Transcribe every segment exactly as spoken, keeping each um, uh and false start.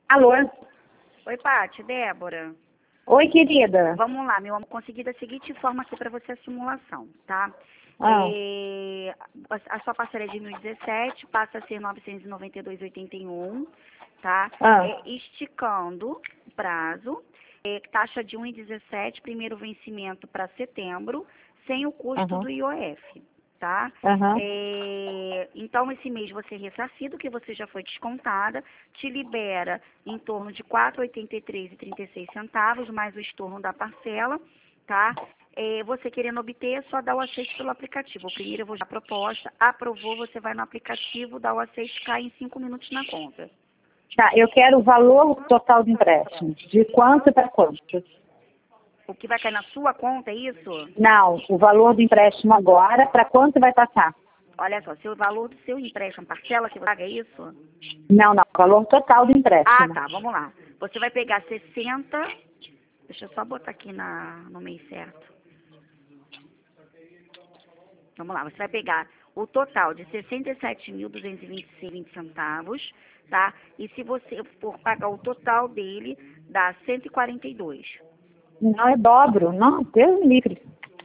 Alô? Oi, Paty, Débora. Oi, querida. Vamos lá, meu amor. Consegui da seguinte forma aqui para você a simulação, tá? Ah. É, a, a sua parcela é de mil e dezessete, passa a ser novecentos e noventa e dois reais e oitenta e um centavos, tá? Ah. É, esticando o prazo, é, taxa de um real e dezessete, primeiro vencimento para setembro, sem o custo Aham. do I O F, tá? Aham. É, então, esse mês você é ressarcido, que você já foi descontada, te libera em torno de quatro reais e oitenta e três centavos e trinta e seis centavos, mais o estorno da parcela, tá? É, você querendo obter, é só dar o aceite pelo aplicativo. O primeiro eu vou dar a proposta, aprovou, você vai no aplicativo, dá o aceite, cai em cinco minutos na conta. Tá, eu quero o valor total do empréstimo. De quanto para quanto? O que vai cair na sua conta, é isso? Não, o valor do empréstimo agora, para quanto vai passar? Olha só, se o valor do seu empréstimo, parcela que você paga, é isso? Não, não, o valor total do Ah, empréstimo. tá, vamos lá. Você vai pegar sessenta, deixa eu só botar aqui na, no mês certo. Vamos lá, você vai pegar o total de sessenta e sete mil duzentos e vinte e seis centavos, tá? E se você for pagar o total dele, dá cento e quarenta e dois. Não é dobro, não, Deus me livre.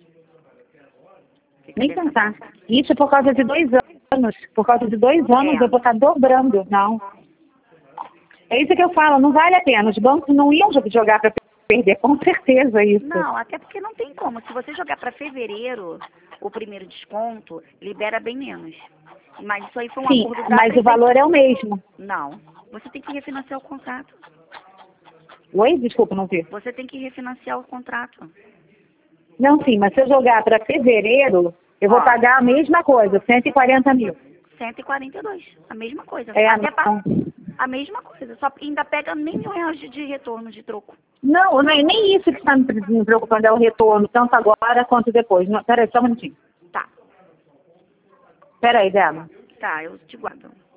Fica Nem dessa pensar. forma. Isso por causa de dois anos. Por causa de dois anos É. eu vou estar dobrando, não. É isso que eu falo, não vale a pena. Os bancos não iam jogar para perder, com certeza isso. Não, até porque não tem como. Se você jogar para fevereiro, o primeiro desconto, libera bem menos. Mas isso aí foi um Sim, acordo da mas o prefeitura. valor é o mesmo. Não. Você tem que refinanciar o contrato. Oi? Desculpa, não vi. Você tem que refinanciar o contrato. Não, sim, mas se eu jogar para fevereiro, eu vou Ó. pagar a mesma coisa, cento e quarenta mil. cento e quarenta e dois. A mesma coisa. É, Até pa- não. a mesma coisa. Só ainda pega nem mil reais de, de retorno de troco. Não, não é nem isso que está me me preocupando, é o retorno, tanto agora quanto depois. Não, peraí, só um minutinho. Tá. Peraí, Débora. Tá, eu te guardo.